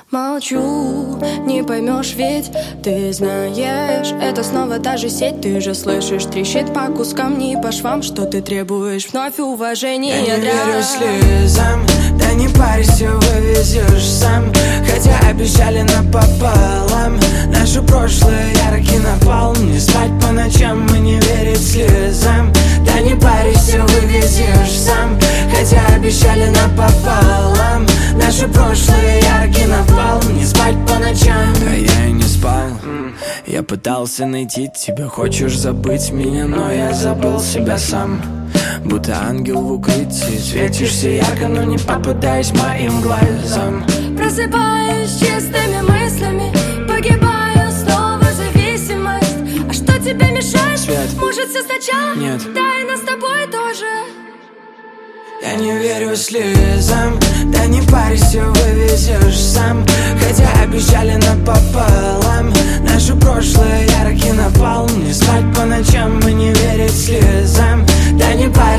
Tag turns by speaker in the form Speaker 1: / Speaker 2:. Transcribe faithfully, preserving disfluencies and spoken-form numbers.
Speaker 1: Молчу, не поймешь, ведь ты знаешь, это снова та же сеть. Ты же слышишь, трещит по кускам, не по швам. Что ты требуешь, вновь уважение.
Speaker 2: Я не верю слезам, да не парься, вывезешь сам. Хотя обещали напополам. Наше прошлое яркий напалм. Не спать по ночам и не верить слезам. Да не парься, вывезешь сам. Хотя обещали напополам. Наше прошлое яркий напалм. Не спать по ночам. А я и не спал. Я пытался найти тебя. Хочешь забыть меня, но я забыл себя сам. Будто ангел в укрытии. Светишься ярко, но не попадаясь моим глазам.
Speaker 1: Просыпаюсь чистыми мыслями. Погибаю снова зависимость. А что тебе мешает?
Speaker 2: Свет.
Speaker 1: Может, все сначала?
Speaker 2: Нет.
Speaker 1: Да и нас с тобой тоже.
Speaker 2: Я не верю слезам, да не парься, вывезешь сам. Хотя обещали напополам. Наше прошлое яркий напалм. Не спать по ночам и не верить слезам. Да не парься.